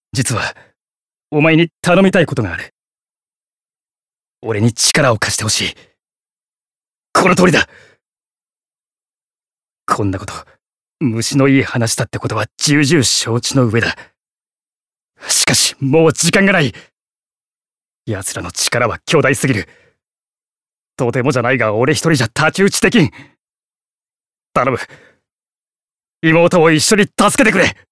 実は、お前に頼みたいことがある。俺に力を貸してほしい。この通りだ。こんなこと、虫のいい話だってことは重々承知の上だ。しかし、もう時間がない。奴らの力は強大すぎる。とてもじゃないが俺一人じゃ太刀打ちできん。頼む。妹を一緒に助けてくれ。